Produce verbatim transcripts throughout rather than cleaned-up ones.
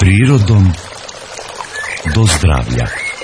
Prirodom do zdravlja.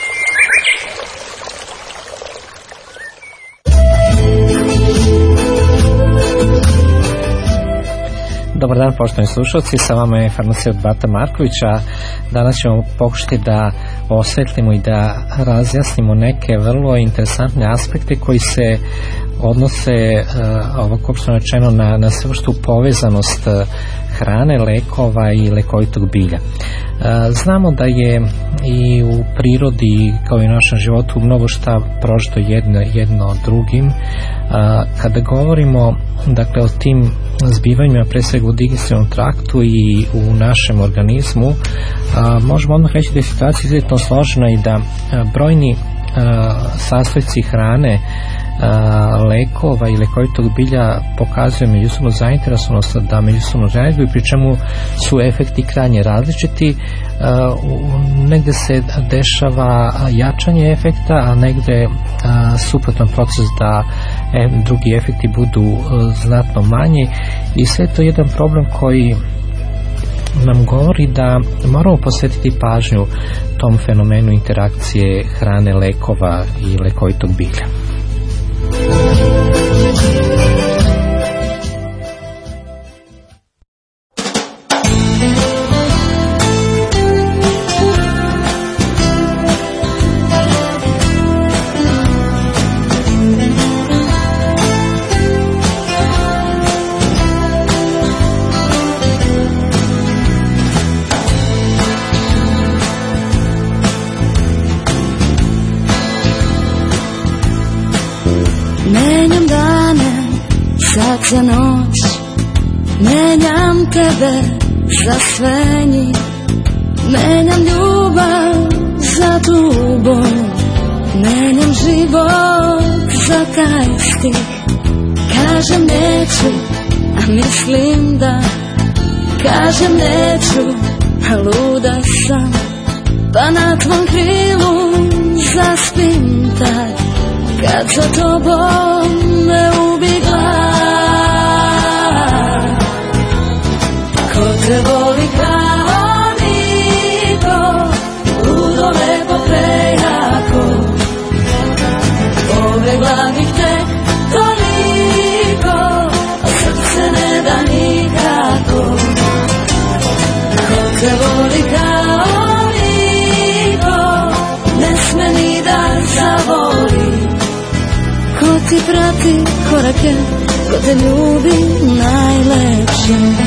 Dobar dan, poštovani slušalci, sa vama je farmaceut Bata Marković, a danas ćemo pokušati da osvetlimo i da razjasnimo neke vrlo interesantne aspekte koji se odnose, ovako opšteno rečeno, na, na sveopštu povezanost hrane, lekova i lekovitog bilja. Znamo da je i u prirodi, kao i u našem životu, mnogo šta prožito jedno, jedno drugim. Kada govorimo, dakle, o tim zbivanjima, pre svega u digestivnom traktu i u našem organizmu, možemo odmah reći da je situacija izuzetno složena i da brojni sastojci hrane, lekova i lekovitog bilja pokazuju međusobnu zainteresovanost da međusobno zajedno, pri čemu su efekti krajnje različiti. Negde se dešava jačanje efekta, a negde suprotan proces da drugi efekti budu znatno manji, i sve to je jedan problem koji nam govori da moramo posvetiti pažnju tom fenomenu interakcije hrane, lekova i lekovitog bilja. Za noć menjam tebe za sve njih, menjam ljubav za tubu, menjam život za taj stih. Kažem neću, a mislim da, kažem neću, a luda sam, pa na tvom krilu zaspim tad, kad za tobom me ubi glad. Ko te voli kao niko, ludo lepo prejako, pobegla bih te toliko, a srce ne da nikako. Ko te voli kao niko, ne sme ni da zavoli. Ko ti prati korake, ko te ljubi najlepše.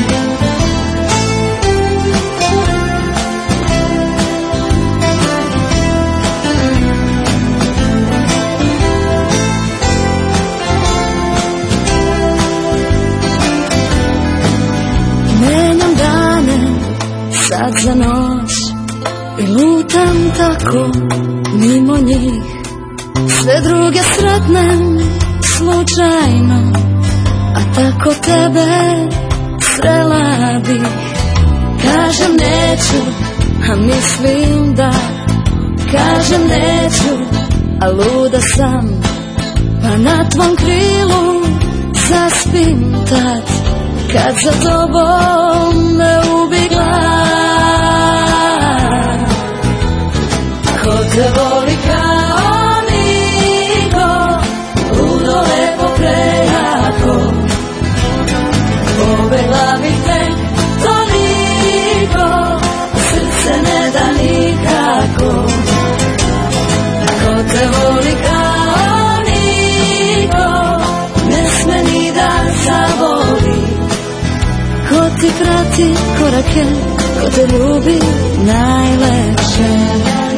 Menjam dane sad za noć i lutam tako mimo njih. Sve druge sretnem slučajno, a tako tebe srela bih. Kažem neću, a mislim da, kažem neću, a luda sam, pa na tvom krilu zaspim tad, kad za tobom me ubi glad. Ko te voli kao niko, ludo lepo prejako, pobegla bih te toliko, srce ne da nikako. Ko te voli kao niko, ne sme ni da zavoli. Ko ti prati korake, ko te ljubi najlepše.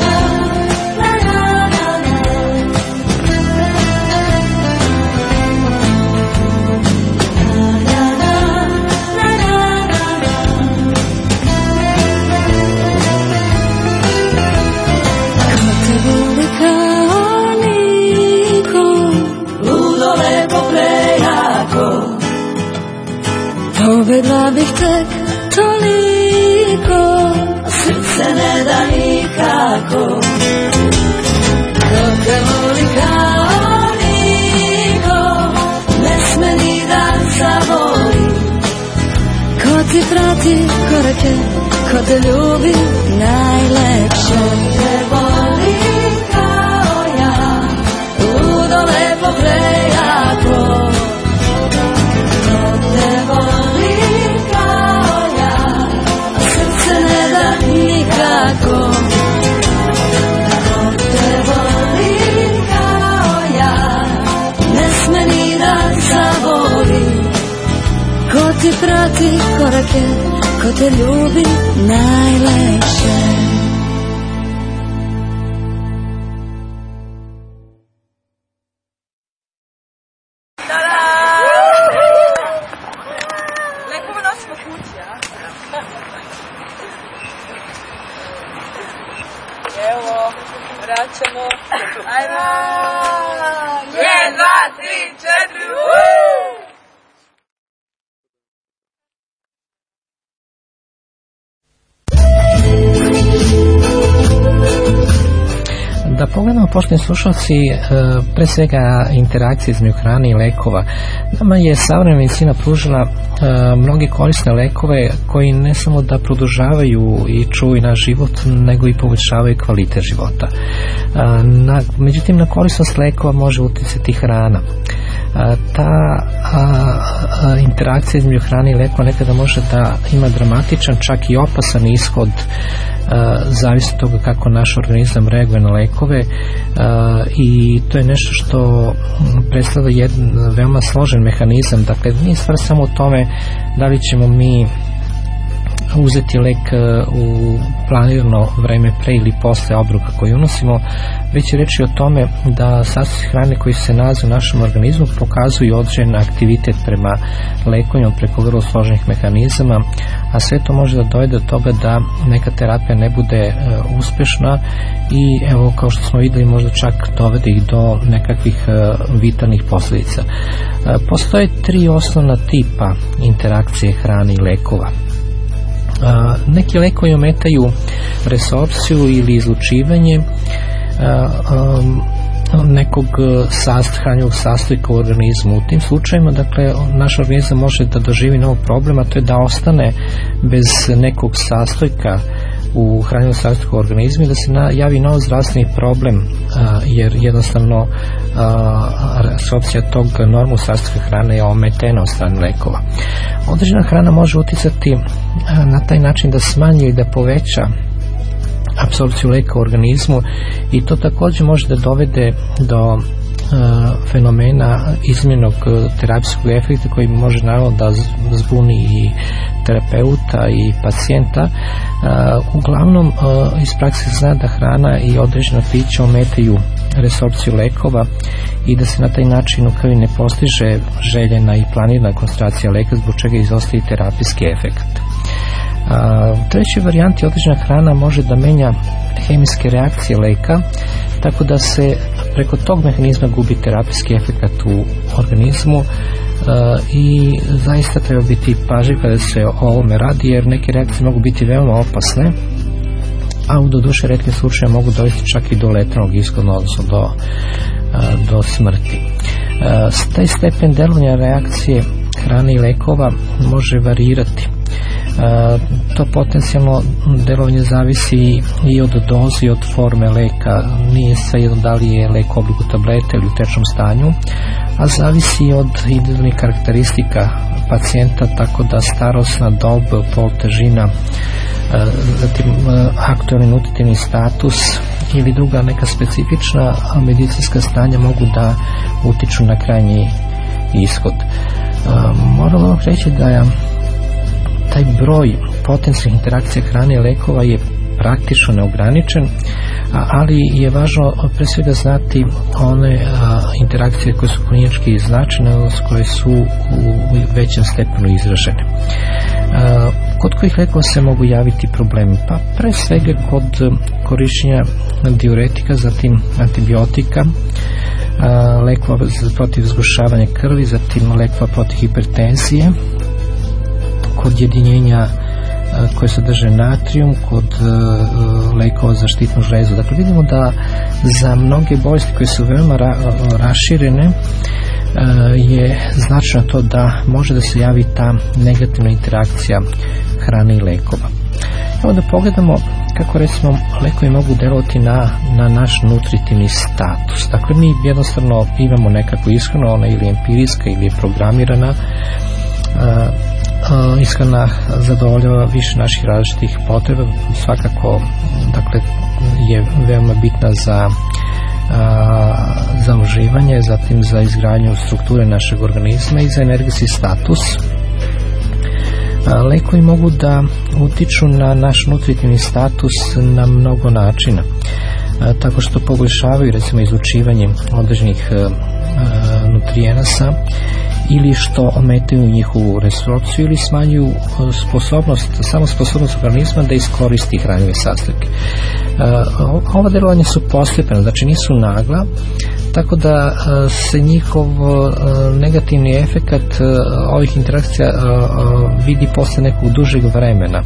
Pobegla bih tek toliko, srce ne da nikako. Ko te voli kao niko, ne sme ni da zavoli. Ko ti prati korake, ko te ljubi najlepše. Te volim kao ja, ludo lepo prejako. Ko te volim kao ja, a srce ne da nikako. Ko te volim kao ja, ne sme ni da zavoli. Ko ti prati korake, ko te ljubi najlepše. Lekove nosimo kući, a? Evo, vraćamo. Ajmo! Jedan, dva, tri, četiri, uuu! Da pogledamo, poštovani slušalci, pre svega interakcije između hrane i lekova. Nama je savremena medicina pružila mnoge korisne lekove koji ne samo da produžavaju i čuvaju naš život, nego i poboljšavaju kvalitet života. Na, međutim, na korisnost lekova može uticati hrana. Ta a, a, interakcija između hrane i lekova nekada može da ima dramatičan, čak i opasan ishod, zavisno toga kako naš organizam reaguje na lekove, i to je nešto što predstavlja jedan veoma složen mehanizam. Dakle, nije stvar samo u tome da li ćemo mi uzeti lek u planirano vreme pre ili posle obroka koji unosimo, već je reći o tome da sastojci hrane koji se nalaze u našem organizmu pokazuju određen aktivitet prema lekovanju preko vrlo složenih mehanizama, a sve to može da dojde do toga da neka terapija ne bude e, uspešna i evo, kao što smo videli, možda čak dovede ih do nekakvih e, vitalnih posljedica. E, postoje tri osnovna tipa interakcije hrane i lekova. Uh, neki lekovi ometaju resorpciju ili izlučivanje uh, um, nekog hranjivog sastojka u organizmu. U tim slučajima, dakle, naš organizam može da doživi novog problema, to je da ostane bez nekog sastojka u hranjivom sastojku u organizmu i da se na, javi nov zdravstveni problem, a, jer jednostavno resorpcija tog normalnog sastojka hrane je ometena od strane lekova. Određena hrana može uticati a, na taj način da smanji i da poveća apsorpciju leka u organizmu i to također može da dovede do uh, fenomena izmjenog terapijskog efekta koji može naravno da zbuni i terapeuta i pacijenta. Uh, uglavnom uh, iz prakse se zna da hrana i određena pića ometaju resorpciju lekova i da se na taj način u krvi ne postiže željena i planirana koncentracija leka, zbog čega izostaje terapijski efekt. U trećoj varijanti određena hrana može da menja hemijske reakcije leka, tako da se preko tog mehanizma gubi terapijski efekt u organizmu, uh, i zaista treba biti pažljiv kada se o ovome radi, jer neke reakcije mogu biti veoma opasne, a u doduše retkim slučajima mogu dovesti čak i do letalnog ishoda, odnosno do, uh, do smrti. Uh, taj stepen delovanja reakcije hrane i lekova može varirati. Uh, to potencijalno delovanje zavisi i od doze i od forme leka. Nije svejedno da li je lek u obliku tablete ili u tečnom stanju, a zavisi od individualnih karakteristika pacijenta, tako da starosna dob, pol, težina, uh, zatim uh, aktualni nutritivni status ili druga neka specifična medicinska stanja mogu da utiču na krajnji ishod. Uh, moram vam reći da je taj broj potencijalnih interakcija hrane i lekova je praktično neograničen, ali je važno pre svega znati one a, interakcije koje su klinički značajne, koje su u većem stepenu izražene. A, kod kojih lekova se mogu javiti problemi? Pa pre svega kod korišćenja diuretika, zatim antibiotika, a, lekova protiv zgrušavanja krvi, zatim lekova protiv hipertenzije, kod jedinjenja koje sadrže natrijum, kod uh, lekova za štitnu žlezu. Dakle, vidimo da za mnoge bolesti koje su veoma ra raširene uh, je značajno to da može da se javi ta negativna interakcija hrane i lekova. Evo da pogledamo kako recimo lekovi mogu delovati na, na naš nutritivni status. Dakle, mi jednostavno imamo nekakvu ishranu, ona ili empirijska ili je programirana. A, a, ishrana zadovoljava više naših različitih potreba, svakako dakle, je veoma bitna za a, za uživanje, zatim za izgradnju strukture našeg organizma i za energetski status. Lekovi mogu da utiču na naš nutritivni status na mnogo načina, tako što poboljšavaju recimo izlučivanje određenih nutrijenasa ili što ometaju njihovu resorpciju ili smanjuju sposobnost, samo sposobnost organizma da iskoristi hranjive sastojke. Ova delovanja su postepena, znači nisu nagla, tako da se njihov negativni efekat ovih interakcija vidi posle nekog dužeg vremena.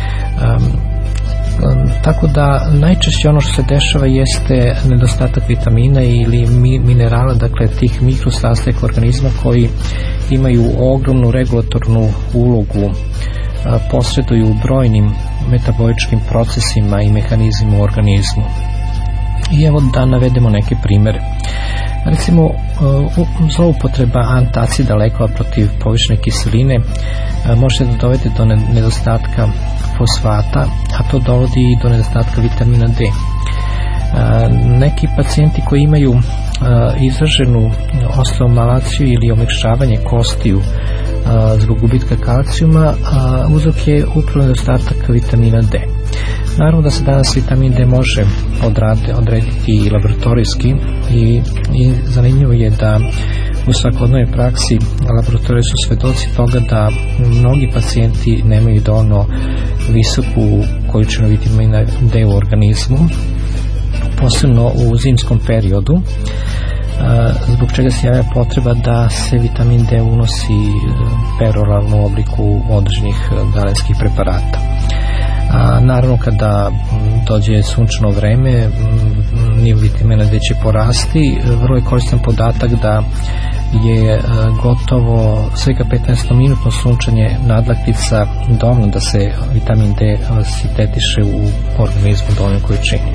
Tako da najčešće ono što se dešava jeste nedostatak vitamina ili minerala, dakle tih mikrosastojaka organizma koji imaju ogromnu regulatornu ulogu, posreduju u brojnim metaboličkim procesima i mehanizmima u organizmu. I evo da navedemo neke primere. Recimo, zloupotreba antacida lekova protiv povišene kiseline može da dovede do nedostatka fosfata, a to dovodi i do nedostatka vitamina D. Neki pacijenti koji imaju izraženu osteomalaciju ili omekšavanje kostiju zbog gubitka kalcijuma, uzrok je upravo nedostatak vitamina D. Naravno da se danas vitamin D može odrade, odrediti i laboratorijski i, i zanimljivo je da u svakodnevnoj praksi laboratorije su svedoci toga da mnogi pacijenti nemaju dovoljno visoku količinu vitamina D u organizmu, posebno u zimskom periodu, zbog čega se javlja potreba da se vitamin D unosi peroralno u obliku određenih dalenskih preparata. A, naravno kada dođe sunčano vreme nivo vitamina D će porasti. Vrlo je koristan podatak da je gotovo svega petnaest minutno sunčanje nadlaktica dovoljno da se vitamin D sintetiše u organizmu u dovoljnoj količini.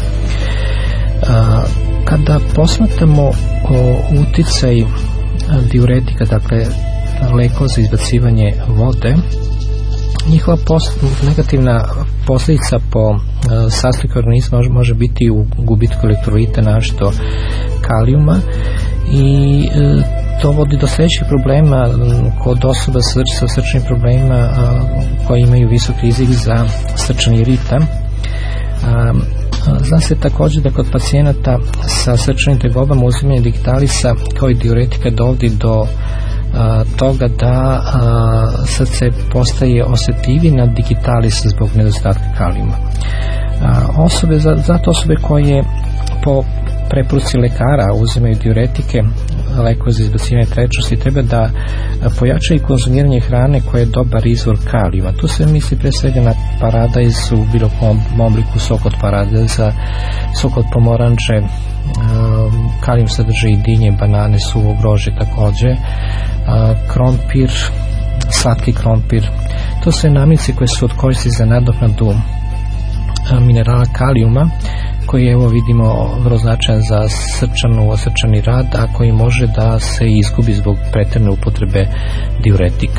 Kada posmatramo uticaj diuretika, dakle lekova za izbacivanje vode, njihova post- negativna posljedica po e, sastojku organizma može, može biti u gubitku elektrolita, našto kalijuma, i e, to vodi do sljedećih problema kod osoba sa, sa srčanim problemima a, koji imaju visok rizik za srčani ritam. A, Zna se također da kod pacijenata sa srčanim tegobama uzimanje digitalisa kao i diuretika dovodi do a, toga da a, srce postaje osjetljivije na digitalis zbog nedostatka kalijuma. A, osobe, zato osobe koje po preporuci lekara uzimaju diuretike, lekove za izbacivanje tečnosti, treba da pojačaju konzumiranje hrane koja je dobar izvor kalijuma. Tu se misli pre svega na paradajz u bilo kom obliku, sok od paradajza, sok od pomoranđe, kalijum sadrže i dinje, banane, suvo grožđe takođe, krompir, slatki krompir. To su namirnice koje su od koristi za nadoknadu minerala kalijuma, koji evo vidimo vrlo značajan za srčanu, srčani rad, a koji može da se izgubi zbog pretjerane upotrebe diuretika.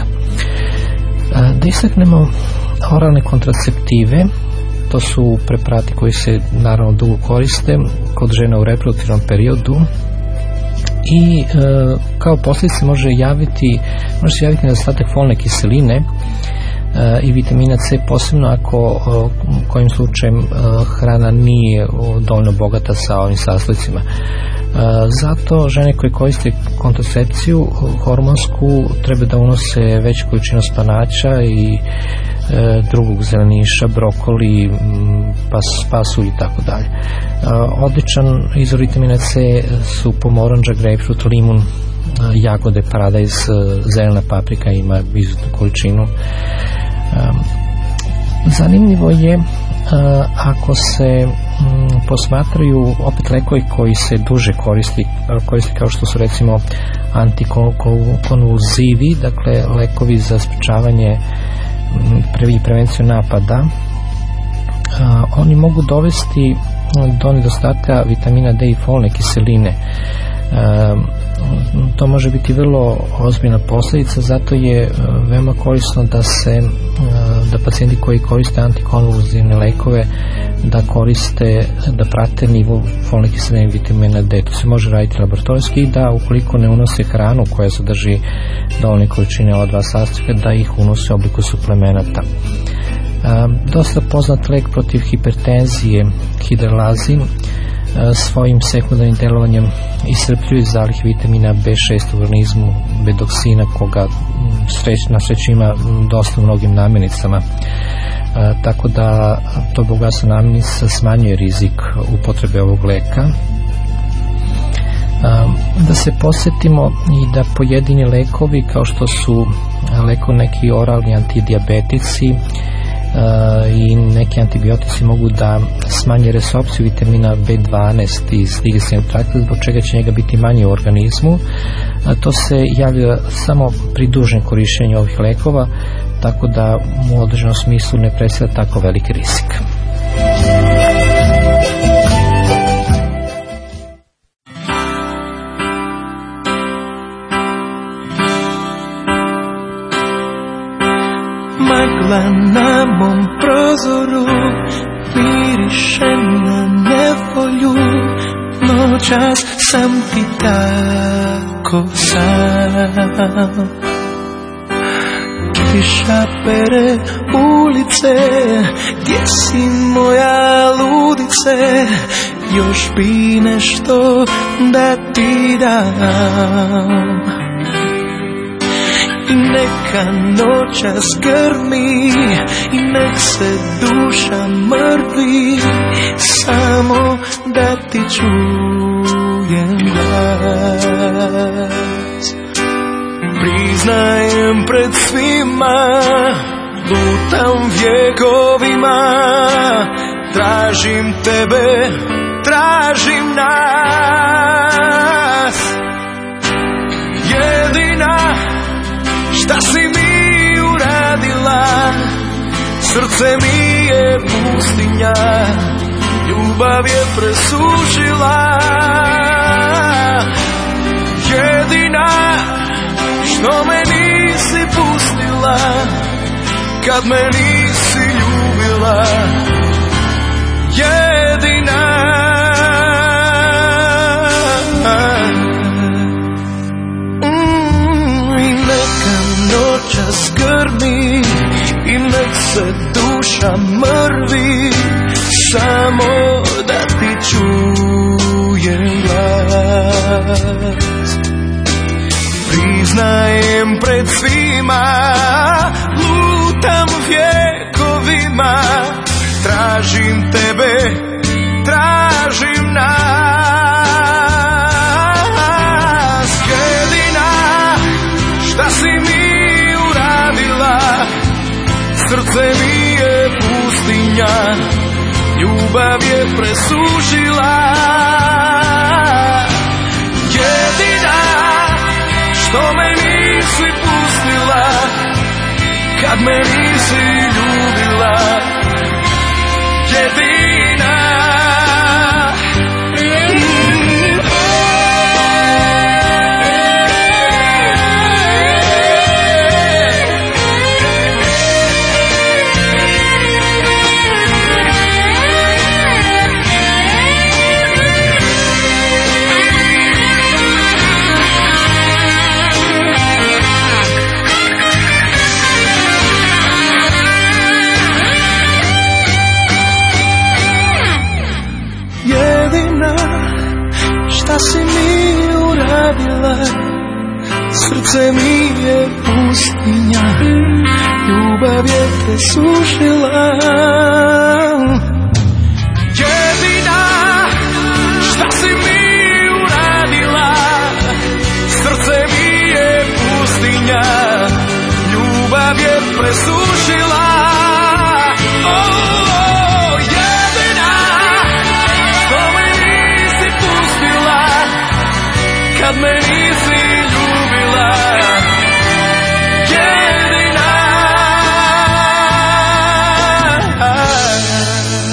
Da istaknemo oralne kontraceptive, to su preparati koji se naravno dugo koriste kod žena u reproduktivnom periodu i e, kao posljedice može javiti, može se javiti nedostatak folne kiseline i vitamina C, posebno ako kojim slučajem hrana nije dovoljno bogata sa ovim sastojcima. Zato žene koje koriste kontracepciju hormonsku treba da unose veću količinu spanaća i drugog zeleniša, brokoli, pas, pasulj i tako dalje. Odličan izvor vitamina C su pomoranđa, grejpfrut, limun, jagode, paradajz, zelena paprika ima izuzetnu količinu. Zanimljivo je ako se posmatraju opet lekovi koji se duže koristi, koristi kao što su recimo antikonvulzivi, dakle lekovi za sprečavanje i prevenciju napada a, oni mogu dovesti do nedostatka vitamina D i folne kiseline. A, to može biti vrlo ozbiljna posljedica, zato je veoma korisno da se da pacijenti koji koriste antikonvulzivne lekove da koriste, da prate nivo folne kiseline i vitamina D. To se može raditi laboratorijski i da ukoliko ne unose hranu koja sadrži dovoljne količine ova dva sastojka, da ih unose u obliku suplemenata. A, dosta poznat lek protiv hipertenzije, hidralazin, svojim sekundarnim delovanjem iscrpljuje zalih vitamina B šest u organizmu, bedoksina, koga sreć, na sreću ima dosta u mnogim namirnicama. A, tako da to bogatstvo namirnica smanjuje rizik upotrebe ovog leka. A, da se posjetimo i da pojedini lekovi kao što su lekovi neki oralni antidijabetici Uh, i neki antibiotici mogu da smanje resorpciju vitamina B dvanaest iz digestivnog trakta, zbog čega će njega biti manje u organizmu. Uh, to se javlja samo pri dužem korištenju ovih lekova, tako da u određenom smislu ne predstavlja tako veliki rizik. Magla na mom prozoru miriše na nevolju, noćas sam ti tako sam. Kiša pere ulice, gdje si moja ludice, još bi nešto da ti dam. I neka noćas grmi i nek se duša mrvi, samo da ti čujem glas. Priznajem pred svima, lutam vjekovima, tražim tebe, tražim nas. Jedina šta si mi uradila, srce mi je pustinja, ljubav je presušila. Jedina što me nisi pustila, kad me nisi ljubila. Jedina noćas grmi i nek se duša mrvi, samo da ti čujem glas. Priznajem pred svima, lutam vjekovima, tražim tebe, tražim nas. Jedina šta si mi uradila, srce mi je pustinja, ljubav je presušila. Jedina što me nisi pustila, kad me nisi ljubila. Jedina šta si mi uradila, srce mi je pustinja, ljubav je presušila. Jedina šta si mi uradila, srce mi je pustinja, ljubav je presušila. Kad me nisi ljubila, jedina.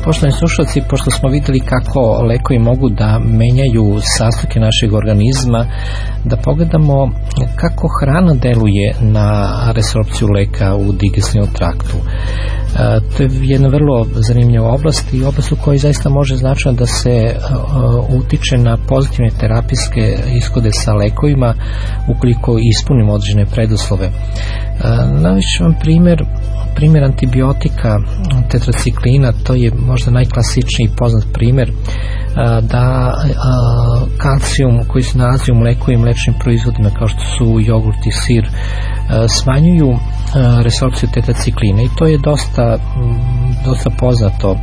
poštovani slušalci, pošto smo vidjeli kako lekovi mogu da menjaju sastojke našeg organizma, da pogledamo kako hrana deluje na resorpciju leka u digestivnom traktu. E, to je jedna vrlo zanimljiva oblast i oblast u kojoj zaista može značajno da se e, utiče na pozitivne terapijske ishode sa lekovima ukoliko ispunimo određene preduslove. E, Navešću vam primjer primjer antibiotika tetraciklina, to je možda najklasičniji poznat primjer da kalcijum koji se nalazi u mleku i mlečnim proizvodima kao što su jogurt i sir smanjuju resorpciju tetraciklina i to je dosta, dosta poznato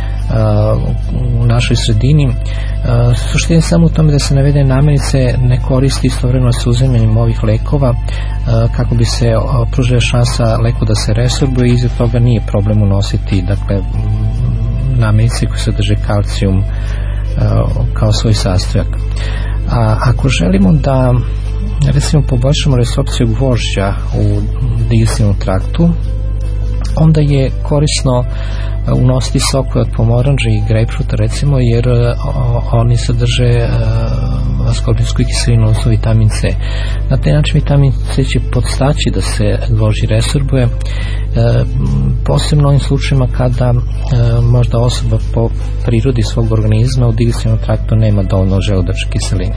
u našoj sredini. Suština je samo u tome da se navedene namirnice ne koristi istovremeno sa uzimanjem ovih lekova kako bi se pružila šansa leku da se resorbuje i iza toga nije problem unositi dakle namirnice koje sadrže kalcijum kao svoj sastojak. A ako želimo da recimo poboljšamo resorpciju gvožđa u digestivnom traktu, onda je korisno unositi sokove od pomoranđa i grejpfruta recimo, jer oni sadrže askorbinjsku kiselinu, odnosno vitamin C. Na taj način vitamin C će podstaći da se gvožđe resorbuje, posebno u ovim slučajima kada možda osoba po prirodi svog organizma u digestivnom traktu nema dovoljno želudačke kiseline.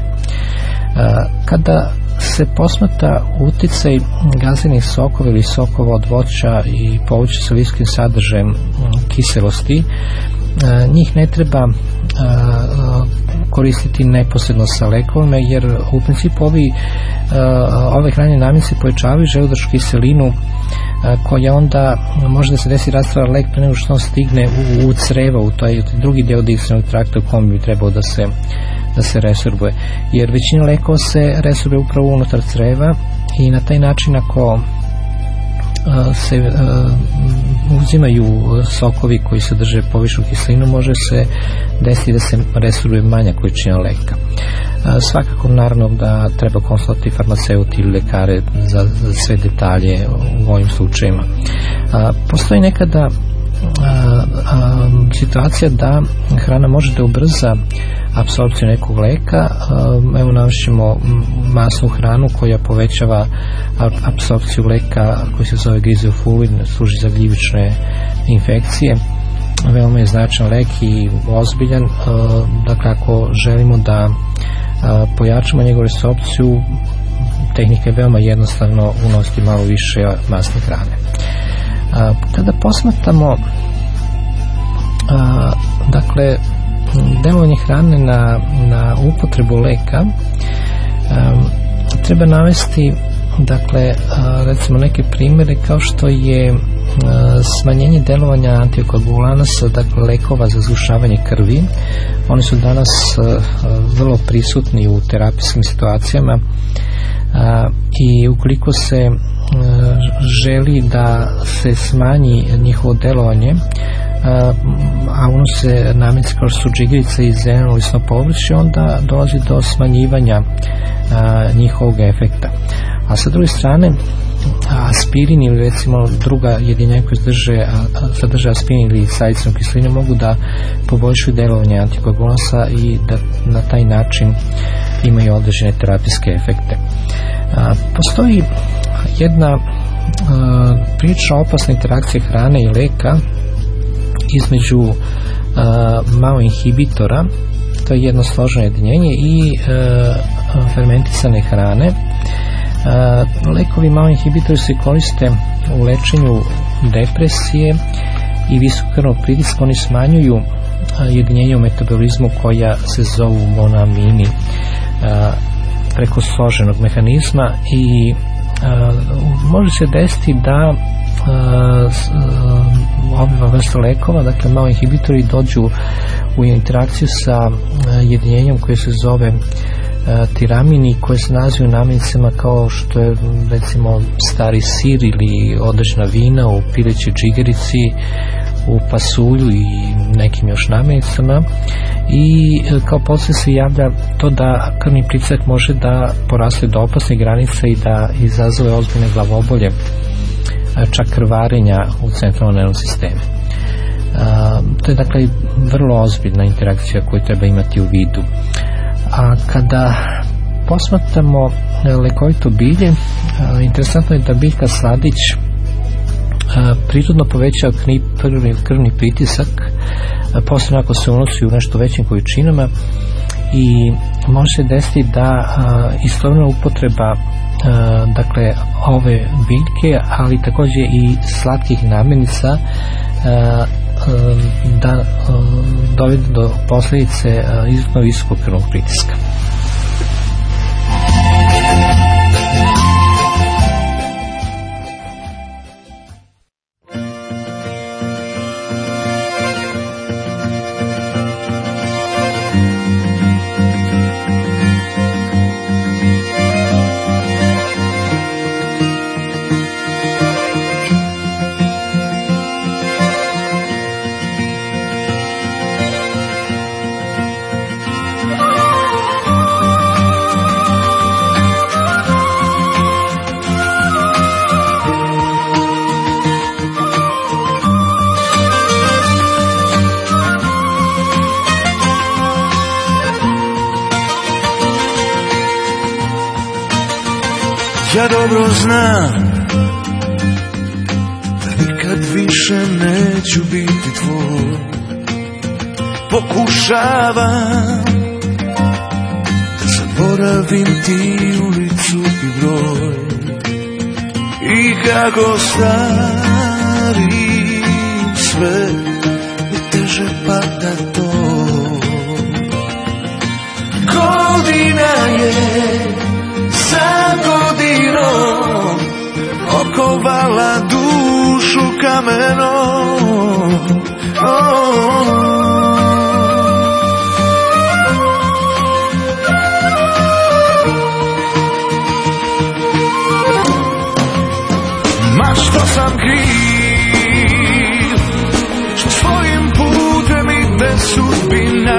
Kada se posmatra uticaj gaziranih sokova ili sokova od voća i povrća sa visokim sadržajem kiselosti, njih ne treba koristiti neposredno sa lekovima, jer u principu ovi, ove hranjene namirnice povećavaju želudačku kiselinu koja onda može da se desi rastvara lek pre nego što on stigne u, u creva, u taj drugi deo digestivnog trakta u kom bi trebao da se da se resorbuje, jer većina lekova se resorbuje upravo unutar creva i na taj način ako se uh, uzimaju sokovi koji sadrže povišenu kiselinu, može se desiti da se resorbuje manja količina leka. Uh, svakako naravno da treba konsultovati farmaceuti ili lekare za, za sve detalje u ovim slučajima. Uh, postoji nekada A, a, situacija da hrana može da ubrza apsorpciju nekog leka. A, evo navešćemo masnu hranu koja povećava apsorpciju leka koji se zove griseofulin, služi za gljivične infekcije. Veoma je značajan lek i ozbiljan. A, dakle, ako želimo da a, pojačamo njegovu apsorpciju, tehnika je veoma jednostavno unositi malo više masne hrane. A, kada posmatramo a, dakle delovanje hrane na, na upotrebu leka, a, treba navesti dakle a, recimo neke primjere kao što je a, smanjenje delovanja antikoagulanasa, dakle lekova za zgušavanje krvi. Oni su danas a, vrlo prisutni u terapijskim situacijama a, i ukoliko se želi da se smanji njihovo delovanje, a unose namirnice kao što su džigerice i zelenolisno povrće, onda dolazi do smanjivanja njihovog efekta. A sa druge strane, aspirin ili recimo druga jedinjenja koja sadrže, sadrže aspirin ili salicilnu kiselinu mogu da poboljšuju delovanje antikoagulansa i da na taj način imaju određene terapijske efekte. Postoji jedna prilično opasna interakcija hrane i leka između uh, malo inhibitora, to je jedno složeno jedinjenje, i uh, fermentisane hrane. Uh, lekovi malo inhibitori se koriste u lečenju depresije i visokokrvnog pritiska. Oni smanjuju uh, jedinjenje u metabolizmu koja se zovu monoamini uh, preko složenog mehanizma i uh, može se desiti da ova vrsta lekova, dakle malo inhibitori, dođu u interakciju sa jedinjenjem koje se zove tiramini, koje se nazivu namirnicama kao što je recimo stari sir ili određena vina u pilećoj džigerici, u pasulju i nekim još namirnicama, i kao posljedica se javlja to da krvni pritisak može da poraste do opasne granice i da izazove ozbiljne glavobolje, čak krvarenja u centralnom nervnom sistemu. A, to je dakle vrlo ozbiljna interakcija koju treba imati u vidu. A kada posmatramo lekovito bilje, a, interesantno je da biljka sladić a, prirodno povećava krvni, krvni pritisak, a, posebno ako se unosi u nešto većim količinama, i može se desiti da a, istovremena upotreba a, dakle ove biljke, ali također i slatkih namirnica a, a, da a, dovede do posljedice izuzetno visokog krvnog pritiska. Ja dobro znam da nikad više neću biti tvoj. Pokušavam da zaboravim ti ulicu i broj, i kako stari sve mi teže pada to. Godina je za godinom okovala dušu kamenom. Oh, oh, oh. Ma što sam kriv, što svojim putem ide sudbina,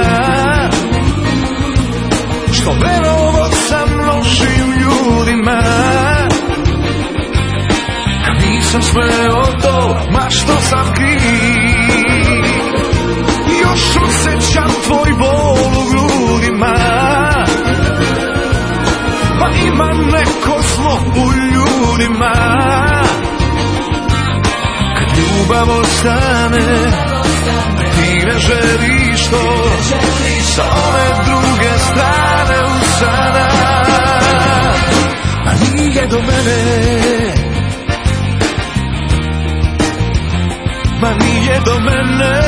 što verovo sam lošim ljudima. Nisam sve od to, ma što sam kriv, još osjećam tvoj bol u grudima. Pa ima neko zlo u ljudima. Kad ljubav ostane, ti ne želiš to sa one druge strane usana. A nije do mene, ma nije do mene.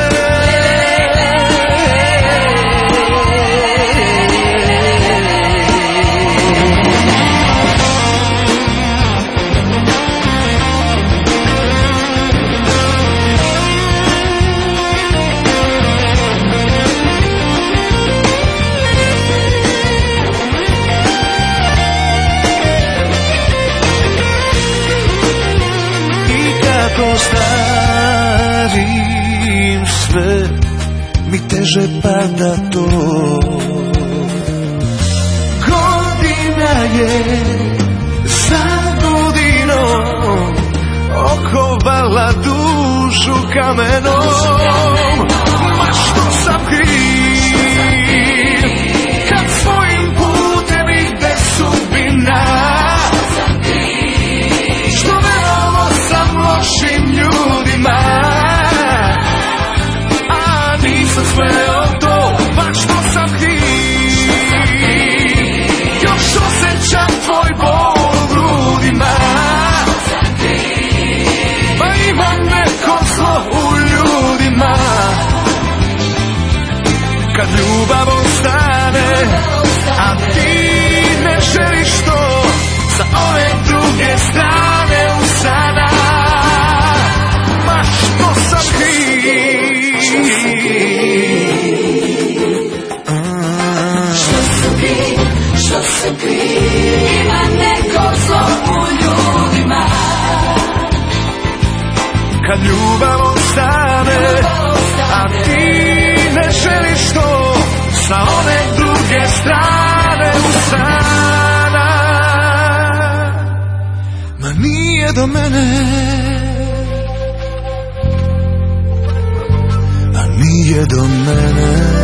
Starim sve mi teže pada to. Godina je za godinom okovala dušu kamenom. Ma što sam kriv, kad svojim putem ide sudbina, što verovo sam lošim ljudima. A nisam sve od to, pa što sam kriv, još osjećam tvoj bol u grudima. Pa imam neko zlo u ljudima. Kad ljubav ostane, a ti ne želiš to sa ove druge strane usana. Ma što sam kriv, što sam kriv, što sam kriv, ima neko zlo u ljudima. Kad ljubav ostane, a ti ne želiš to sa one druge strane usana. Ma nije do mene. je do mene.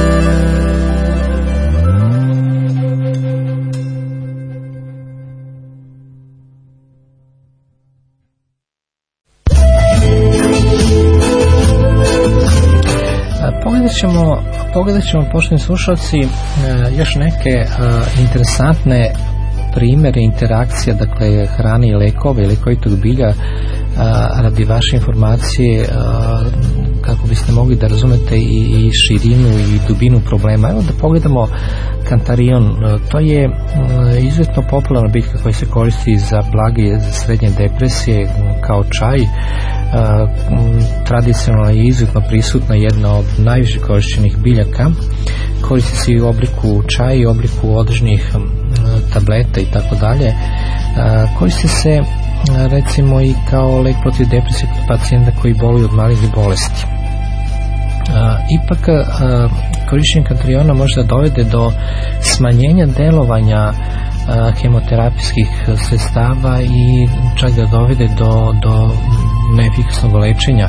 Pogledat ćemo, pogledat ćemo poštovani slušalci, još neke interesantne primjere interakcija, dakle hrane i lekova ili lekovitog bilja, radi vaše informacije, kako biste mogli da razumete i, i širinu i dubinu problema. Evo da pogledamo kantarion. To je izuzetno popularna biljka koja se koristi za blage i za srednje depresije kao čaj. Tradicionalno je izuzetno prisutna, jedna od najviše korišćenih biljaka. Koristi se i u obliku čaja i u obliku određenih tableta i tako dalje. Koristi se recimo i kao lek protiv depresije kod pacijenta koji boluju od malignih bolesti. Ipak korišćenje kantariona može da dovede do smanjenja delovanja hemoterapijskih sredstava i čak da dovede do, do neefikasnog lečenja.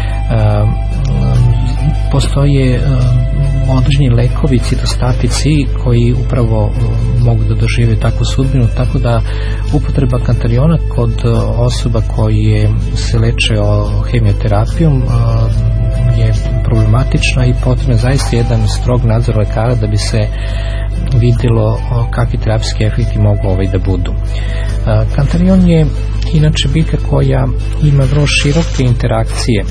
Postoje određeni lekovi, citostatici, koji upravo mogu da dožive takvu sudbinu, tako da upotreba kantariona kod osoba koje se leče hemioterapijom je problematična i potrebno je zaista jedan strog nadzor lekara da bi se vidjelo kakvi terapijski efekti mogu ovaj da budu. Kantarion je inače biljka koja ima vrlo široke interakcije.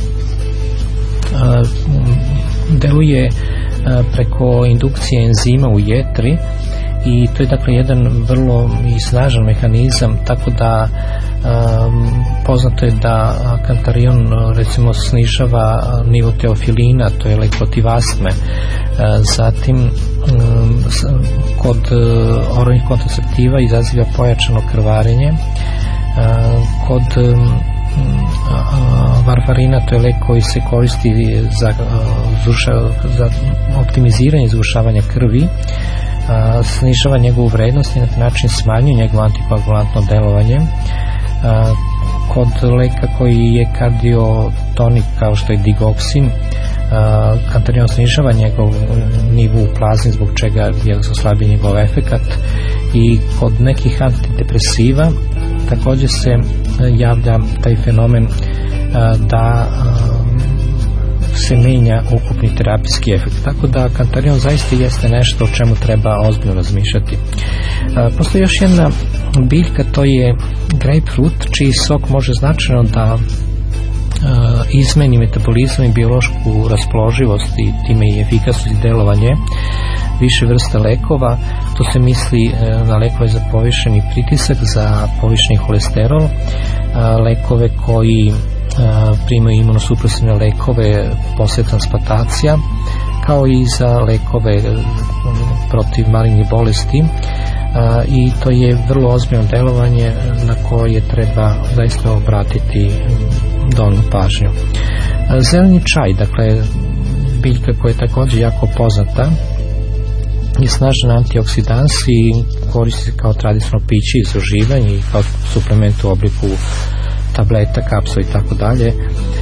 Deluje preko indukcije enzima u jetri i to je dakle jedan vrlo i snažan mehanizam, tako da um, poznato je da kantarion recimo snižava nivo teofilina, to je lek protiv astme. Zatim um, kod uh, oralnih kontraceptiva izaziva pojačano krvarenje. Uh, kod um, varfarina, to je lek koji se koristi za, za optimiziranje izgušavanja krvi, snižava njegovu vrednost i na taj način smanjuje njegovo antikoagulantno delovanje. Kod leka koji je kardiotonik kao što je digoksin, kantarion snižava njegov nivo u plazmi, zbog čega je oslabio njegov efekat. I kod nekih antidepresiva također se javlja taj fenomen da se menja ukupni terapijski efekt, tako da kantarion zaista jeste nešto o čemu treba ozbiljno razmišljati. Postoji još jedna biljka, to je grapefruit, čiji sok može značajno da izmeni metabolizam i biološku raspoloživost i time i efikasnost i delovanje više vrsta lekova. To se misli na lekove za povišeni pritisak, za povišeni holesterol, lekove koji primaju imunosupresivne lekove posle transplantacija, kao i za lekove protiv malignih bolesti. I to je vrlo ozbiljno delovanje na koje treba zaista obratiti dovoljnu pažnju. Zeleni čaj, dakle biljka koja je također jako poznata, je snažan antioksidans i koristi se kao tradicionalno piće i za uživanje i kao suplement u obliku tableta, kapsula i tako dalje.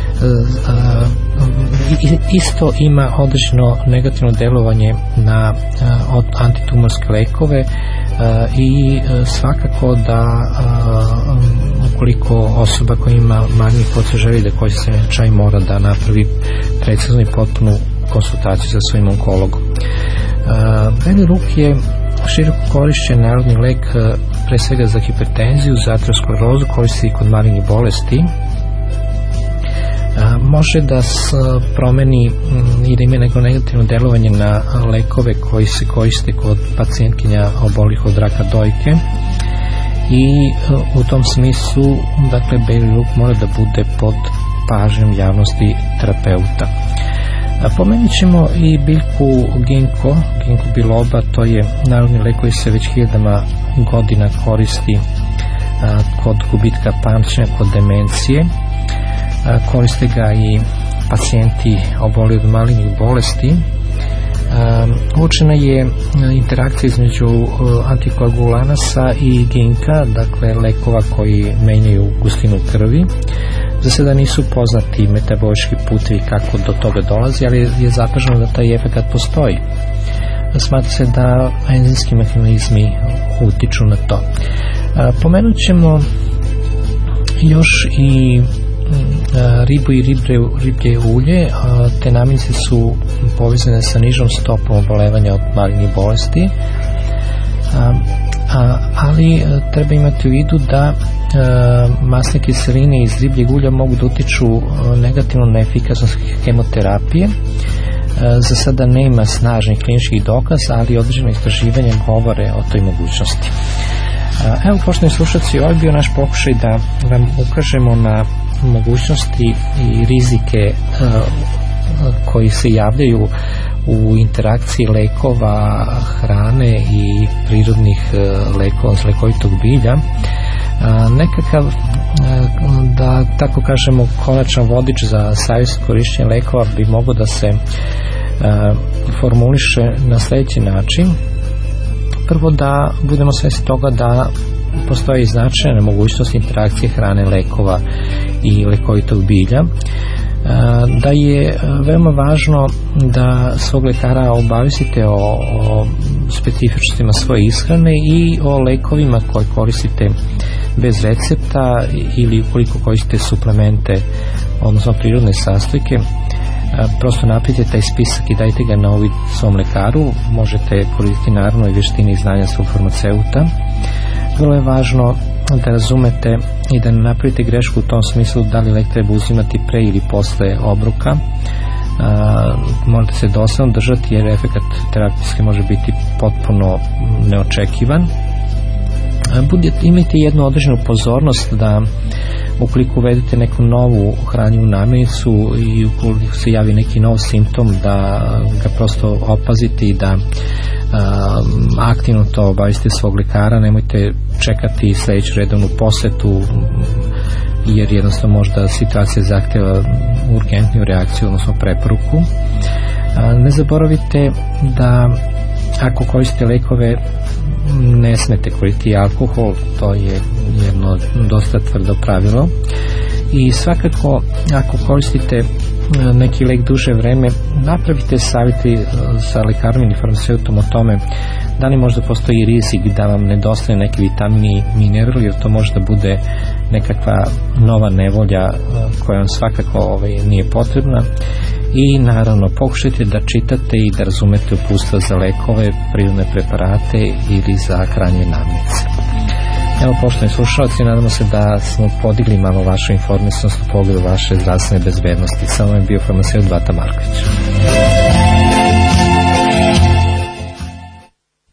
Isto ima određeno negativno delovanje na antitumorske lekove i svakako da ukoliko osoba koja ima maligni podsvest želi da koristi čaj, mora da napravi preciznu i potpunu konsultaciju sa svojim onkologom. Beli luk je široko korišćen narodni lek pre svega za hipertenziju, za aterosklerozu, koristi i kod malignih bolesti. Može da se promeni i da ima neko negativno delovanje na lekove koji se koriste kod pacijentkinja obolih od raka dojke i u tom smislu dakle beli luk mora da bude pod pažnjom javnosti terapeuta. Pomenut ćemo i biljku ginkgo, ginkgo biloba, to je narodni lek koji se već hiljadama godina koristi a, kod gubitka pamćenja, kod demencije. A, koriste ga i pacijenti oboli od malignih bolesti. Uočena je interakcija između antikoagulanasa i ginka, dakle lekova koji menjaju gustinu krvi. Za sada nisu poznati metabolički putevi kako do toga dolazi, ali je zapaženo da taj efekt postoji. Smatra se da enzimski mehanizmi utiču na to. Pomenut ćemo još i ribu i riblje, riblje ulje. Te namirnice su povezane sa nižom stopom obolevanja od malignih bolesti, ali treba imati u vidu da masne kiseline iz ribljeg ulja mogu da utiču negativno na efikasnost hemoterapije. Za sada nema snažnih kliničkih dokaza, ali određeno istraživanje govore o toj mogućnosti. Evo, poštovani slušalci, ovo je bio naš pokušaj da vam ukažemo na mogućnosti i rizike koji se javljaju u interakciji lekova, hrane i prirodnih lekova, lekovitog bilja. Nekakav, da tako kažemo, konačan vodič za savjesno korišćenje lekova bi mogao da se formuliše na sljedeći način. Prvo, da budemo svjesni toga da postoji značajna mogućnost interakcije hrane, lekova i lekovitog bilja, da je veoma važno da svog lekara obavestite o, o specifičnostima svoje ishrane i o lekovima koje koristite bez recepta ili ukoliko koristite suplemente, odnosno prirodne sastojke. Prosto napišite taj spisak i dajte ga na uvid svom lekaru. Možete koristiti naravno i vještine i znanja svog farmaceuta. Vrlo je važno da razumete i da ne napravite grešku u tom smislu da li lek treba uzimati pre ili posle obroka. Morate se doslovno držati jer efekat terapijski može biti potpuno neočekivan. Budete, imajte jednu određenu pozornost da ukoliko uvedete neku novu hranjivu namirnicu i ukoliko se javi neki nov simptom, da ga prosto opazite i da a, aktivno to obaviste svog lekara. Nemojte čekati sljedeću redovnu posetu, jer jednostavno možda situacija zahtjeva urgentniju reakciju, odnosno preporuku. A, ne zaboravite da ako koristite lekove ne smete koristiti alkohol, to je jedno dosta tvrdo pravilo. I svakako ako koristite neki lek duže vreme, napravite savjeti sa lekarom ili farmaceutom o tome da li možda postoji rizik da vam nedostaje neki vitamini i minerali, jer to možda bude nekakva nova nevolja koja vam svakako ovaj, nije potrebna. I naravno pokušajte da čitate i da razumete uputstva za lekove, prirodne preparate ili za hranjive namirnice. Evo, poštovani slušalci, nadamo se da smo podigli malo vašu informisanost u pogledu vaše zdravstvene bezbednosti. Samo je bio farmaceut Bata Marković.